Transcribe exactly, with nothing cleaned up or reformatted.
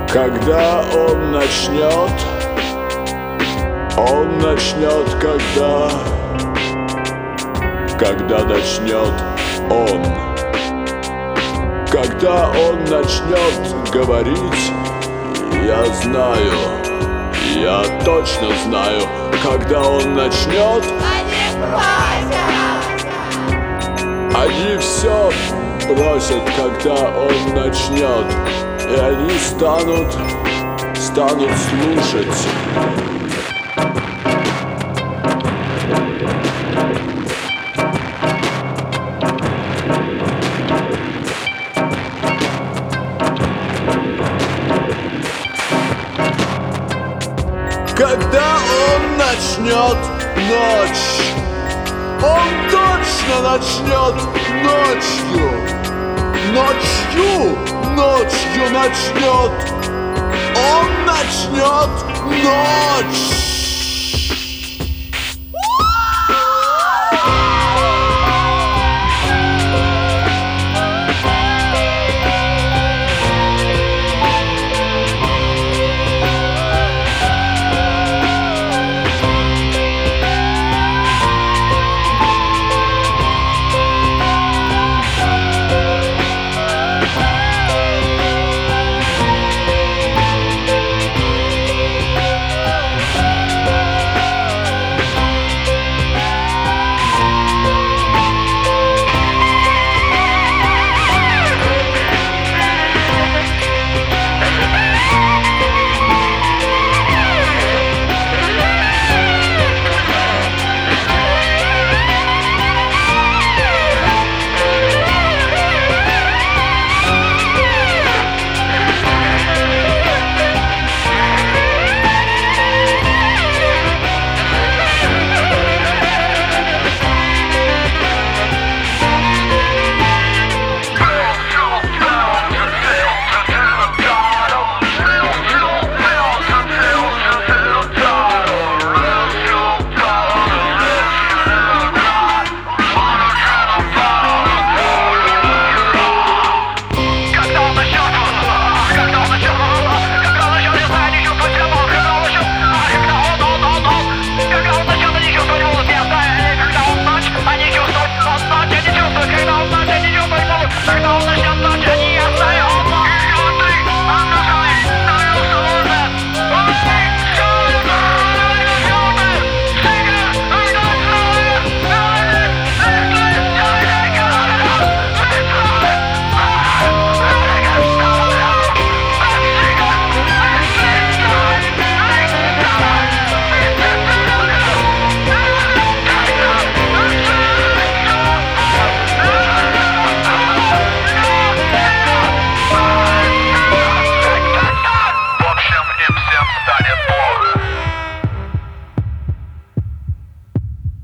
Когда он начнет, он начнет, когда, когда начнет он. Когда он начнет говорить, я знаю, я точно знаю, когда он начнет, они все бросят, когда он начнет, и они станут, станут слушать. Когда он начнет ночь, он точно начнет ночью, ночью, ночью начнет, он начнет ночь.